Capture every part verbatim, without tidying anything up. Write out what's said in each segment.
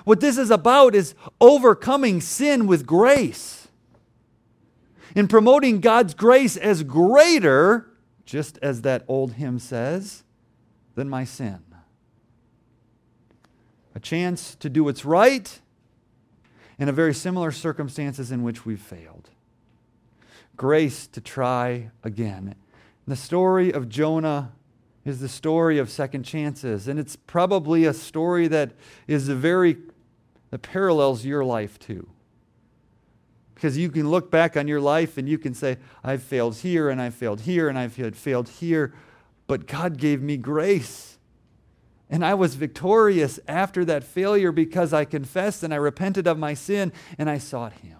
What this is about is overcoming sin with grace. In promoting God's grace as greater, just as that old hymn says, than my sin. A chance to do what's right in a very similar circumstances in which we've failed. Grace to try again. The story of Jonah is the story of second chances, and it's probably a story that is a very that parallels your life too. Because you can look back on your life and you can say, I've failed here and I've failed here and I've failed here, but God gave me grace. And I was victorious after that failure because I confessed and I repented of my sin and I sought Him.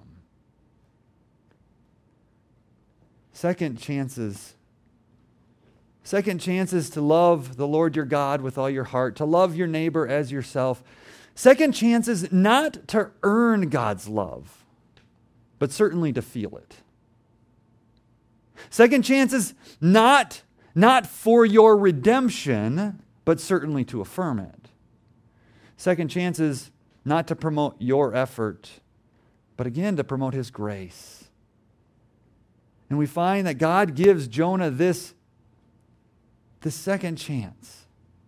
Second chances. Second chances to love the Lord your God with all your heart, to love your neighbor as yourself. Second chances not to earn God's love, but certainly to feel it. Second chances not, not for your redemption, but certainly to affirm it. Second chances not to promote your effort, but again to promote His grace. And we find that God gives Jonah this, this second chance.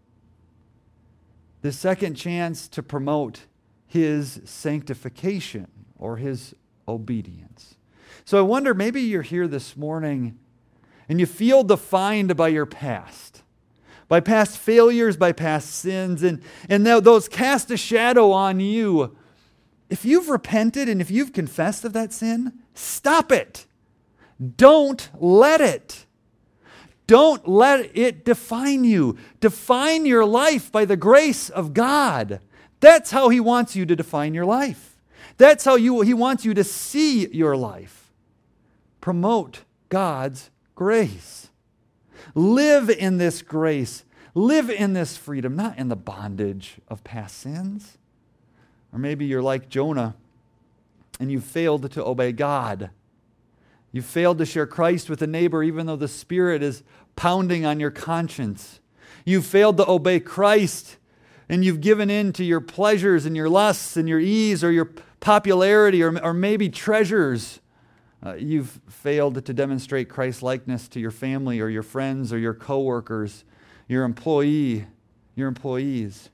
This second chance to promote His sanctification or His obedience. So I wonder, maybe you're here this morning and you feel defined by your past. By past failures, by past sins, and, and those cast a shadow on you. If you've repented and if you've confessed of that sin, stop it. Don't let it. Don't let it define you. Define your life by the grace of God. That's how He wants you to define your life. That's how you, He wants you to see your life. Promote God's grace. Live in this grace. Live in this freedom, not in the bondage of past sins. Or maybe you're like Jonah and you failed to obey God. You failed to share Christ with a neighbor even though the Spirit is pounding on your conscience. You failed to obey Christ and you've given in to your pleasures and your lusts and your ease or your popularity or, or maybe treasures. Uh, you've failed to demonstrate Christ-likeness to your family or your friends or your coworkers, your employee, your employees.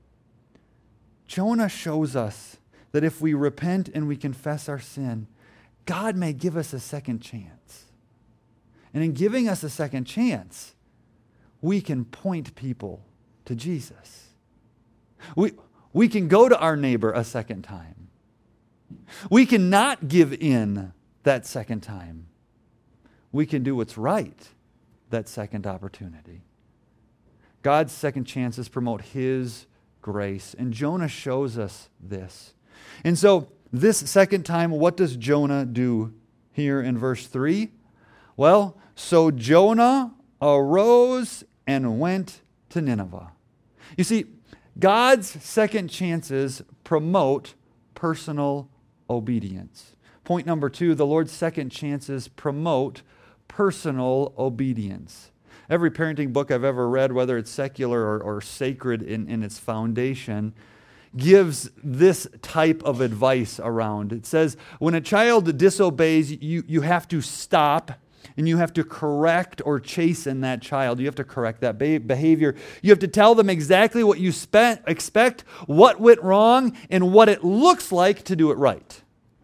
Jonah shows us that if we repent and we confess our sin, God may give us a second chance. And in giving us a second chance, we can point people to Jesus. We, we can go to our neighbor a second time. We can not give in that second time. We can do what's right that second opportunity. God's second chances promote His grace, and Jonah shows us this. And so, this second time, what does Jonah do here in verse three? Well, so Jonah arose and went to Nineveh. You see, God's second chances promote personal obedience. Point number two, the Lord's second chances promote personal obedience. Every parenting book I've ever read, whether it's secular or, or sacred in, in its foundation, gives this type of advice around. It says, when a child disobeys, you, you have to stop and you have to correct or chasten that child. You have to correct that behavior. You have to tell them exactly what you spe- expect, what went wrong, and what it looks like to do it right.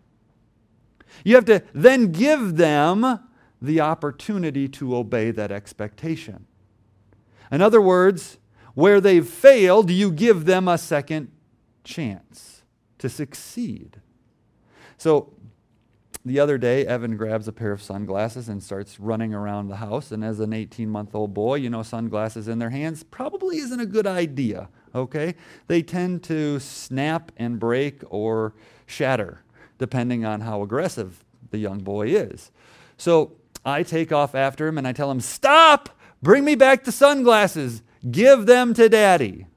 You have to then give them the opportunity to obey that expectation. In other words, where they've failed, you give them a second chance to succeed. So the other day, Evan grabs a pair of sunglasses and starts running around the house. And as an eighteen-month-old boy, you know, sunglasses in their hands probably isn't a good idea, okay? They tend to snap and break or shatter, depending on how aggressive the young boy is. So I take off after him and I tell him, stop! Bring me back the sunglasses. Give them to Daddy.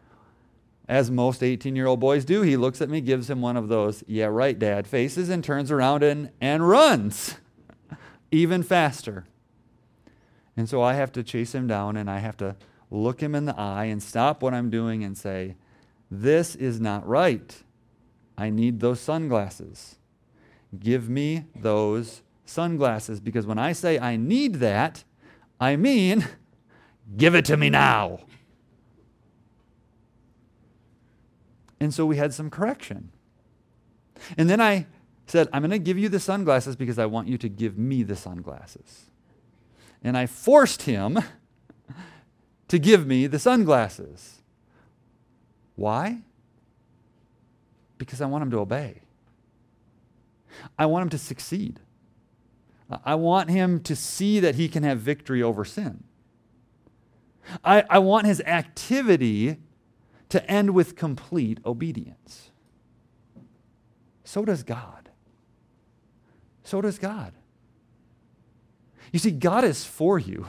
As most eighteen-year-old boys do, he looks at me, gives him one of those, yeah, right, Dad, faces, and turns around and, and runs even faster. And so I have to chase him down, and I have to look him in the eye and stop what I'm doing and say, This is not right. I need those sunglasses. Give me those sunglasses, because when I say I need that, I mean, give it to me now. And so we had some correction. And then I said, I'm going to give you the sunglasses because I want you to give me the sunglasses. And I forced him to give me the sunglasses. Why? Because I want him to obey. I want him to succeed. I want him to see that he can have victory over sin. I, I want his activity to end with complete obedience. So does God. So does God. You see, God is for you.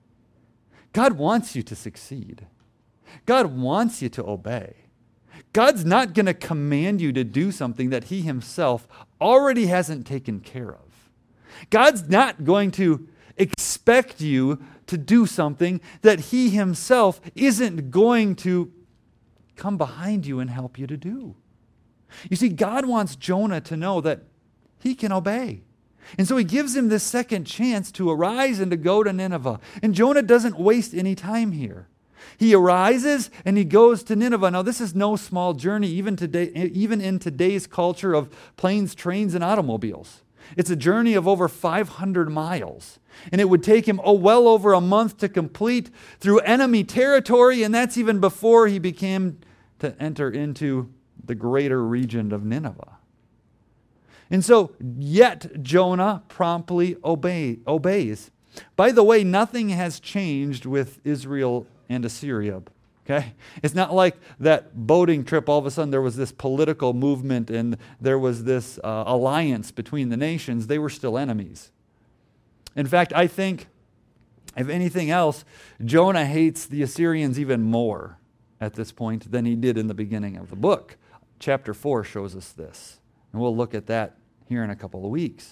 God wants you to succeed. God wants you to obey. God's not going to command you to do something that he himself already hasn't taken care of. God's not going to expect you to do something that he himself isn't going to come behind you and help you to do. You see, God wants Jonah to know that he can obey. And so he gives him this second chance to arise and to go to Nineveh. And Jonah doesn't waste any time here. He arises and he goes to Nineveh. Now, this is no small journey, even today, even in today's culture of planes, trains, and automobiles. It's a journey of over five hundred miles. And it would take him, oh, well over a month to complete through enemy territory. And that's even before he became to enter into the greater region of Nineveh. And so, yet Jonah promptly obey, obeys. By the way, nothing has changed with Israel and Assyria. Okay? It's not like that boating trip, all of a sudden there was this political movement and there was this uh, alliance between the nations. They were still enemies. In fact, I think, if anything else, Jonah hates the Assyrians even more at this point than he did in the beginning of the book. Chapter four shows us this. And we'll look at that here in a couple of weeks.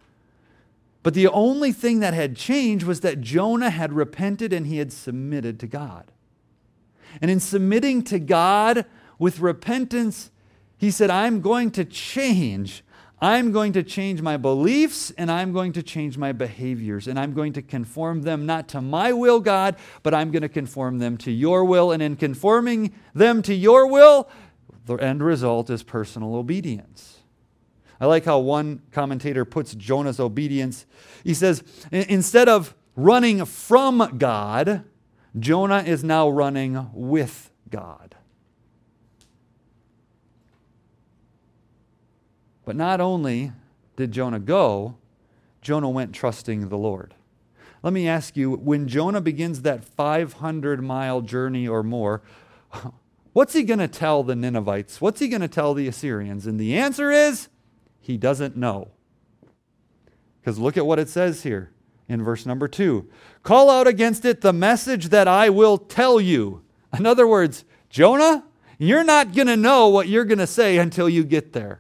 But the only thing that had changed was that Jonah had repented and he had submitted to God. And in submitting to God with repentance, he said, I'm going to change. I'm going to change my beliefs and I'm going to change my behaviors. And I'm going to conform them not to my will, God, but I'm going to conform them to your will. And in conforming them to your will, the end result is personal obedience. I like how one commentator puts Jonah's obedience. He says, instead of running from God, Jonah is now running with God. But not only did Jonah go, Jonah went trusting the Lord. Let me ask you, when Jonah begins that five hundred mile journey or more, what's he going to tell the Ninevites? What's he going to tell the Assyrians? And the answer is, he doesn't know. Because look at what it says here in verse number two. Call out against it the message that I will tell you. In other words, Jonah, you're not going to know what you're going to say until you get there.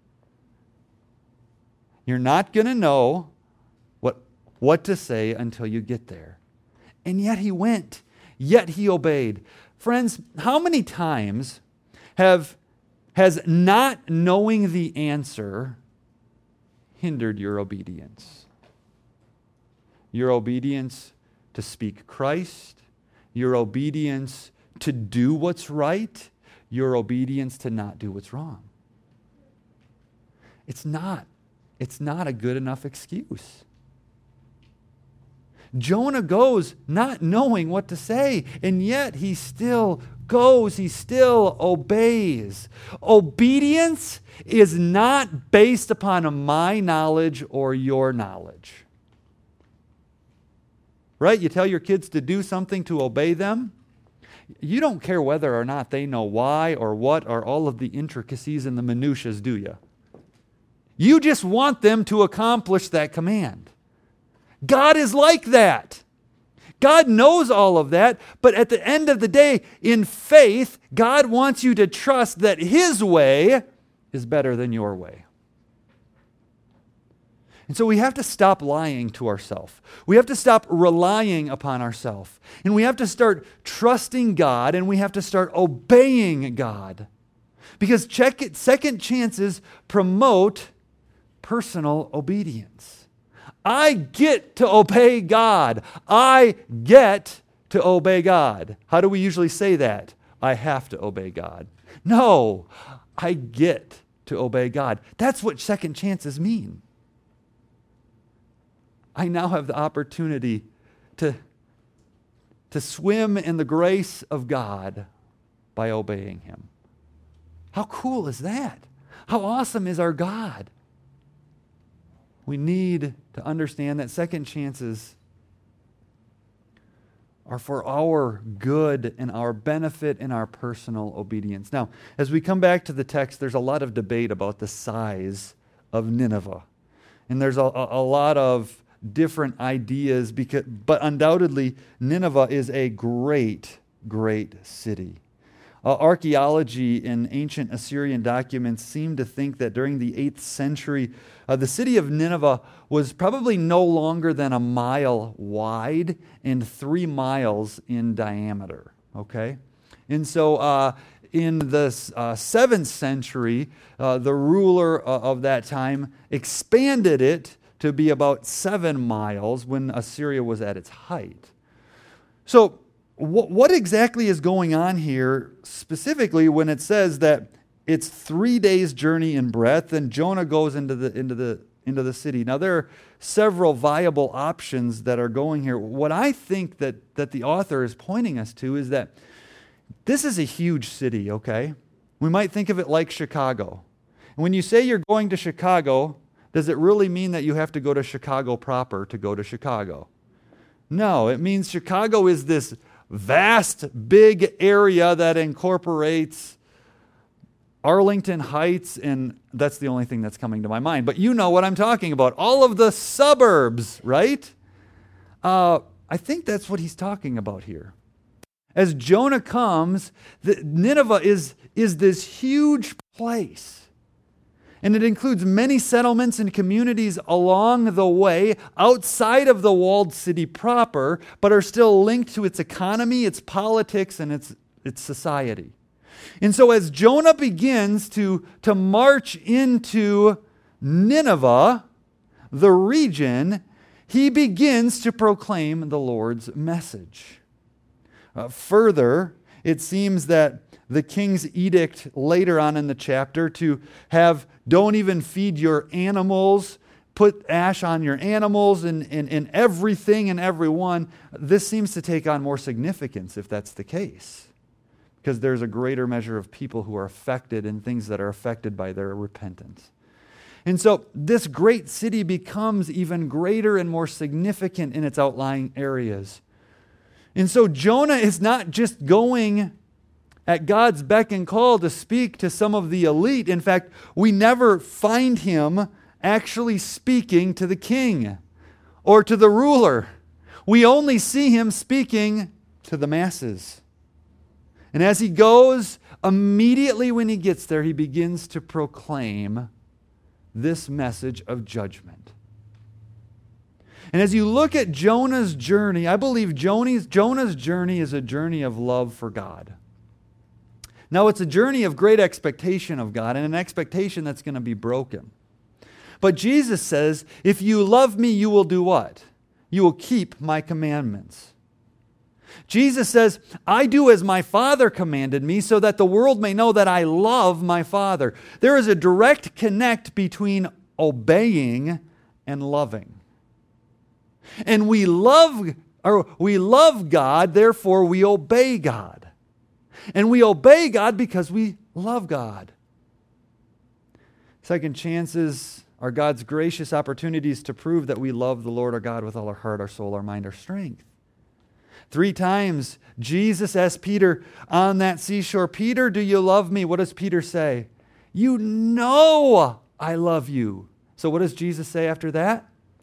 You're not going to know what, what to say until you get there. And yet he went. Yet he obeyed. Friends, how many times have has not knowing the answer hindered your obedience? Your obedience to speak Christ, your obedience to do what's right, your obedience to not do what's wrong. It's not. It's not a good enough excuse. Jonah goes not knowing what to say, and yet he still goes, he still obeys. Obedience is not based upon my knowledge or your knowledge. Right? You tell your kids to do something to obey them. You don't care whether or not they know why or what or all of the intricacies and the minutiae, do you? You just want them to accomplish that command. God is like that. God knows all of that, but at the end of the day, in faith, God wants you to trust that His way is better than your way. And so we have to stop lying to ourselves. We have to stop relying upon ourselves. And we have to start trusting God, and we have to start obeying God. Because check it, second chances promote personal obedience. I get to obey God. I get to obey God. How do we usually say that? I have to obey God. No, I get to obey God. That's what second chances mean. I now have the opportunity to, to swim in the grace of God by obeying Him. How cool is that? How awesome is our God? We need to understand that second chances are for our good and our benefit and our personal obedience. Now, as we come back to the text, there's a lot of debate about the size of Nineveh. And there's a, a, a lot of different ideas, because, but undoubtedly, Nineveh is a great, great city. Uh, archaeology in ancient Assyrian documents seem to think that during the eighth century, uh, the city of Nineveh was probably no longer than a mile wide and three miles in diameter. Okay? And so uh, in the uh, seventh century, uh, the ruler uh, of that time expanded it to be about seven miles when Assyria was at its height. So, what exactly is going on here, specifically when it says that it's three days' journey in breadth, and Jonah goes into the into the into the city? Now, there are several viable options that are going here. What I think that that the author is pointing us to is that this is a huge city. Okay, we might think of it like Chicago. And when you say you're going to Chicago, does it really mean that you have to go to Chicago proper to go to Chicago? No, it means Chicago is this vast, big area that incorporates Arlington Heights, and that's the only thing that's coming to my mind. But you know what I'm talking about. All of the suburbs, right? Uh, I think that's what he's talking about here. As Jonah comes, the, Nineveh is, is this huge place. And it includes many settlements and communities along the way outside of the walled city proper, but are still linked to its economy, its politics, and its, its society. And so as Jonah begins to, to march into Nineveh, the region, he begins to proclaim the Lord's message. Uh, further, it seems that the king's edict later on in the chapter to have, don't even feed your animals, put ash on your animals and, and, and everything and everyone, this seems to take on more significance if that's the case. Because there's a greater measure of people who are affected and things that are affected by their repentance. And so this great city becomes even greater and more significant in its outlying areas. And so Jonah is not just going at God's beck and call to speak to some of the elite. In fact, we never find him actually speaking to the king or to the ruler. We only see him speaking to the masses. And as he goes, immediately when he gets there, he begins to proclaim this message of judgment. And as you look at Jonah's journey, I believe Jonah's, Jonah's journey is a journey of love for God. Now, it's a journey of great expectation of God and an expectation that's going to be broken. But Jesus says, if you love me, you will do what? You will keep my commandments. Jesus says, I do as my Father commanded me so that the world may know that I love my Father. There is a direct connect between obeying and loving. And we love, or we love God, therefore we obey God. And we obey God because we love God. Second chances are God's gracious opportunities to prove that we love the Lord our God with all our heart, our soul, our mind, our strength. Three times Jesus asked Peter on that seashore, Peter, do you love me? What does Peter say? You know I love you. So what does Jesus say after that?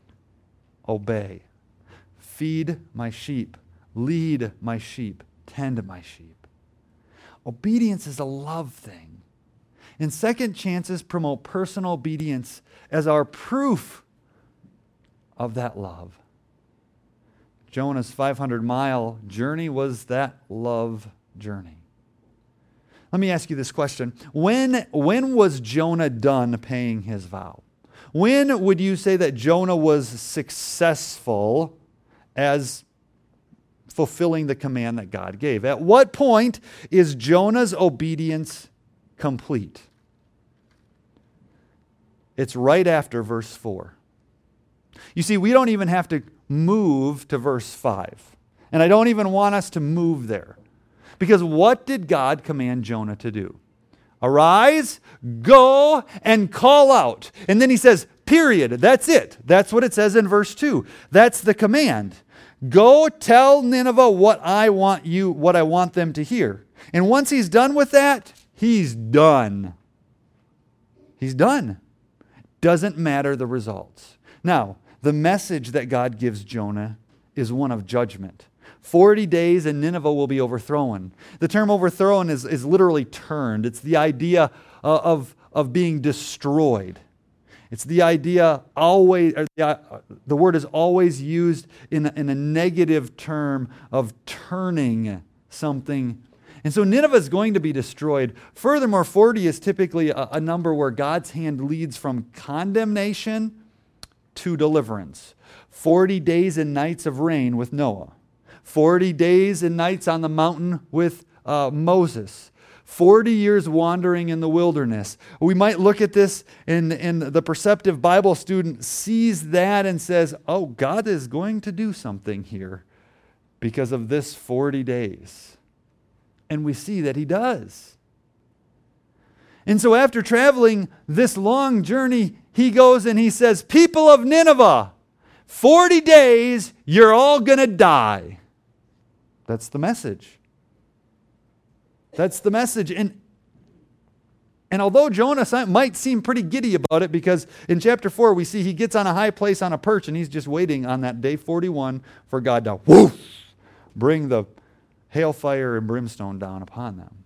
Obey. Feed my sheep. Lead my sheep. Tend my sheep. Obedience is a love thing. And second chances promote personal obedience as our proof of that love. Jonah's five hundred mile journey was that love journey. Let me ask you this question. When, when was Jonah done paying his vow? When would you say that Jonah was successful as fulfilling the command that God gave? At what point is Jonah's obedience complete? It's right after verse four. You see, we don't even have to move to verse five. And I don't even want us to move there. Because what did God command Jonah to do? Arise, go, and call out. And then he says, period. That's it. That's what it says in verse two. That's the command. Go tell Nineveh what I want you, what I want them to hear. And once he's done with that, he's done. He's done. Doesn't matter the results. Now, the message that God gives Jonah is one of judgment. Forty days and Nineveh will be overthrown. The term overthrown is, is literally turned. It's the idea uh, of, of being destroyed. It's the idea always, or the, uh, the word is always used in, in a negative term of turning something. And so Nineveh is going to be destroyed. Furthermore, forty is typically a, a number where God's hand leads from condemnation to deliverance. forty days and nights of rain with Noah. forty days and nights on the mountain with uh, Moses. forty years wandering in the wilderness. We might look at this and, and the perceptive Bible student sees that and says, oh, God is going to do something here because of this forty days. And we see that he does. And so after traveling this long journey, he goes and he says, people of Nineveh, forty days, you're all going to die. That's the message. That's the message. And, and although Jonah might seem pretty giddy about it, because in chapter four we see he gets on a high place on a perch and he's just waiting on that day forty-one for God to whoosh, bring the hailfire and brimstone down upon them.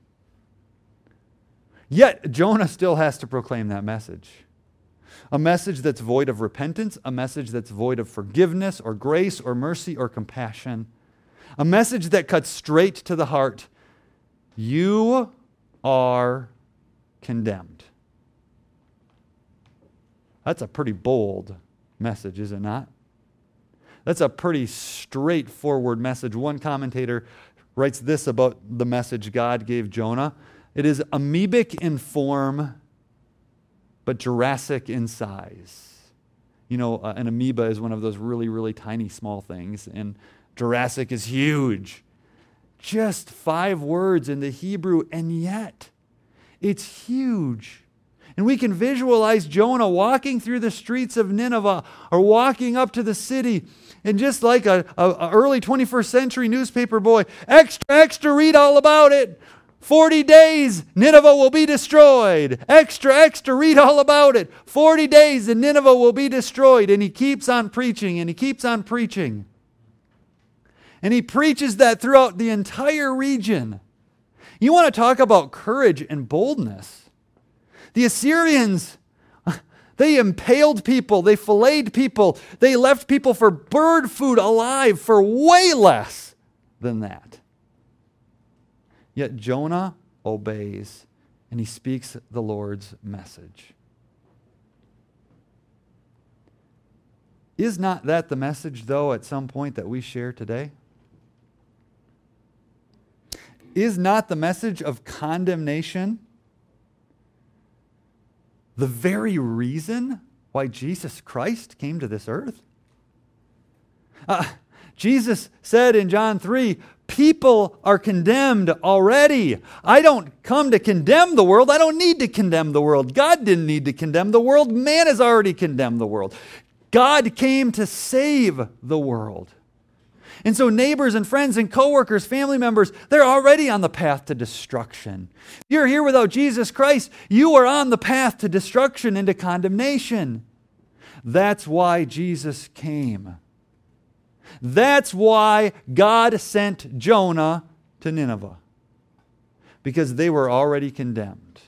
Yet Jonah still has to proclaim that message. A message that's void of repentance, a message that's void of forgiveness or grace or mercy or compassion. A message that cuts straight to the heart. You are condemned. That's a pretty bold message, is it not? That's a pretty straightforward message. One commentator writes this about the message God gave Jonah. It is amoebic in form, but Jurassic in size. You know, uh, an amoeba is one of those really, really tiny small things, and Jurassic is huge. Just five words in the Hebrew, and yet it's huge. And we can visualize Jonah walking through the streets of Nineveh or walking up to the city, and just like a, a, a early twenty-first century newspaper boy, extra, extra, read all about it. forty days, Nineveh will be destroyed. Extra, extra, read all about it. forty days and Nineveh will be destroyed. And he keeps on preaching and he keeps on preaching. And he preaches that throughout the entire region. You want to talk about courage and boldness. The Assyrians, they impaled people, they filleted people, they left people for bird food alive for way less than that. Yet Jonah obeys and he speaks the Lord's message. Is not that the message, though, at some point that we share today? Is not the message of condemnation the very reason why Jesus Christ came to this earth? Uh, Jesus said in John three, people are condemned already. I don't come to condemn the world. I don't need to condemn the world. God didn't need to condemn the world. Man has already condemned the world. God came to save the world. And so neighbors and friends and coworkers, family members, they're already on the path to destruction. If you're here without Jesus Christ, you are on the path to destruction and to condemnation. That's why Jesus came. That's why God sent Jonah to Nineveh. Because they were already condemned.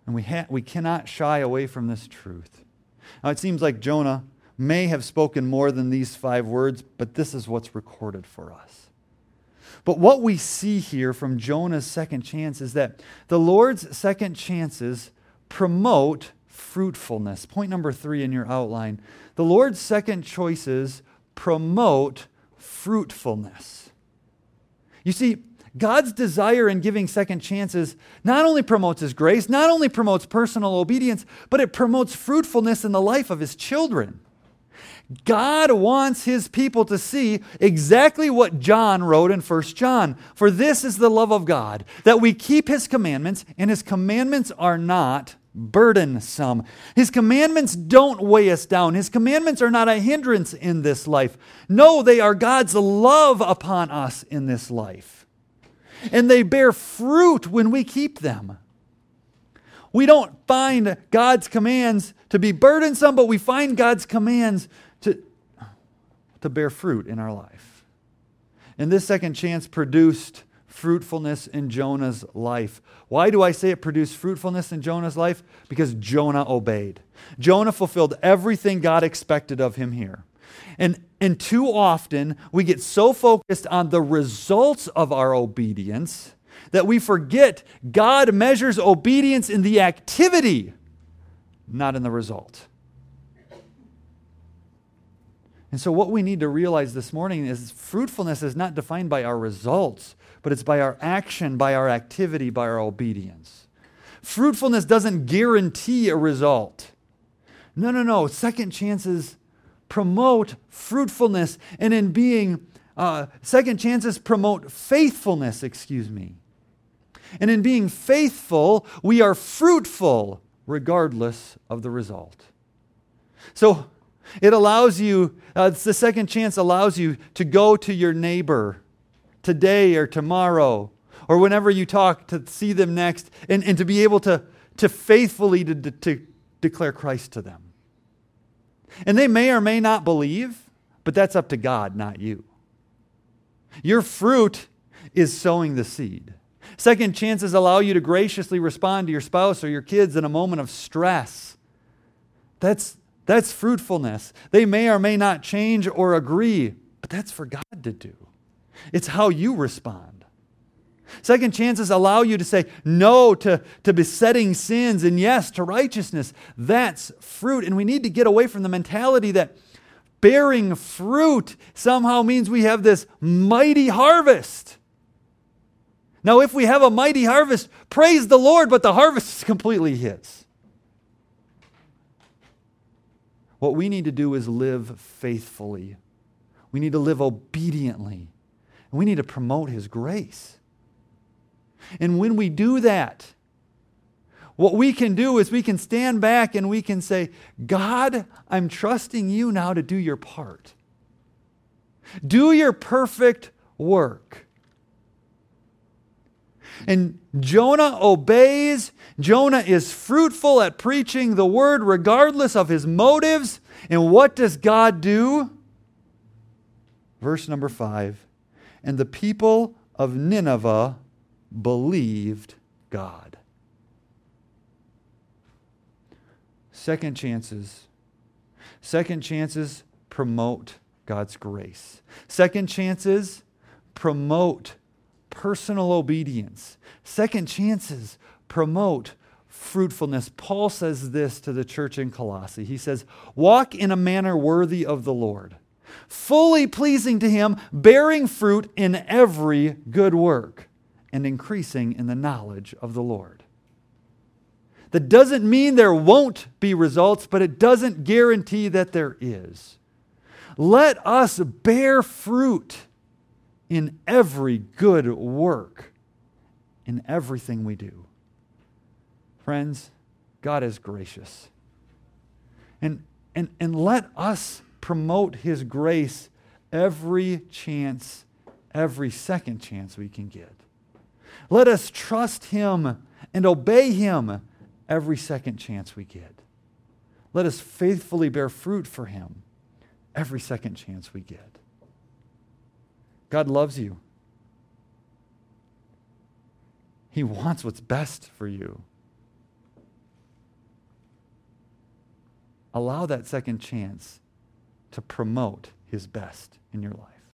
And we, ha- we cannot shy away from this truth. Now, it seems like Jonah may have spoken more than these five words, but this is what's recorded for us. But what we see here from Jonah's second chance is that the Lord's second chances promote fruitfulness. Point number three in your outline. The Lord's second choices promote fruitfulness. You see, God's desire in giving second chances not only promotes His grace, not only promotes personal obedience, but it promotes fruitfulness in the life of His children. God wants His people to see exactly what John wrote in First John. For this is the love of God, that we keep His commandments, and His commandments are not burdensome. His commandments don't weigh us down. His commandments are not a hindrance in this life. No, they are God's love upon us in this life. And they bear fruit when we keep them. We don't find God's commands to be burdensome, but we find God's commands to, to bear fruit in our life. And this second chance produced fruitfulness in Jonah's life. Why do I say it produced fruitfulness in Jonah's life? Because Jonah obeyed. Jonah fulfilled everything God expected of him here. And, and too often, we get so focused on the results of our obedience that we forget God measures obedience in the activity, not in the result. And so what we need to realize this morning is fruitfulness is not defined by our results, but it's by our action, by our activity, by our obedience. Fruitfulness doesn't guarantee a result. No, no, no. Second chances promote fruitfulness, and in being, uh, second chances promote faithfulness, excuse me. And in being faithful, we are fruitful regardless of the result. So it allows you, uh, the second chance allows you to go to your neighbor today or tomorrow, or whenever you talk, to see them next, and, and to be able to, to faithfully to, to, to declare Christ to them. And they may or may not believe, but that's up to God, not you. Your fruit is sowing the seed. Second chances allow you to graciously respond to your spouse or your kids in a moment of stress. That's, that's fruitfulness. They may or may not change or agree, but that's for God to do. It's how you respond. Second chances allow you to say no to, to besetting sins and yes to righteousness. That's fruit. And we need to get away from the mentality that bearing fruit somehow means we have this mighty harvest. Now, if we have a mighty harvest, praise the Lord, but the harvest is completely His. What we need to do is live faithfully. We need to live obediently. And we need to promote His grace. And when we do that, what we can do is we can stand back and we can say, God, I'm trusting You now to do Your part. Do Your perfect work. And Jonah obeys. Jonah is fruitful at preaching the word regardless of his motives. And what does God do? Verse number five. And the people of Nineveh believed God. Second chances. Second chances promote God's grace. Second chances promote personal obedience. Second chances promote fruitfulness. Paul says this to the church in Colossae. He says, walk in a manner worthy of the Lord, fully pleasing to Him, bearing fruit in every good work, and increasing in the knowledge of the Lord. That doesn't mean there won't be results, but it doesn't guarantee that there is. Let us bear fruit in every good work, in everything we do. Friends, God is gracious. And, and, and let us promote His grace every chance, every second chance we can get. Let us trust Him and obey Him every second chance we get. Let us faithfully bear fruit for Him every second chance we get. God loves you. He wants what's best for you. allow that second chance to promote his best in your life.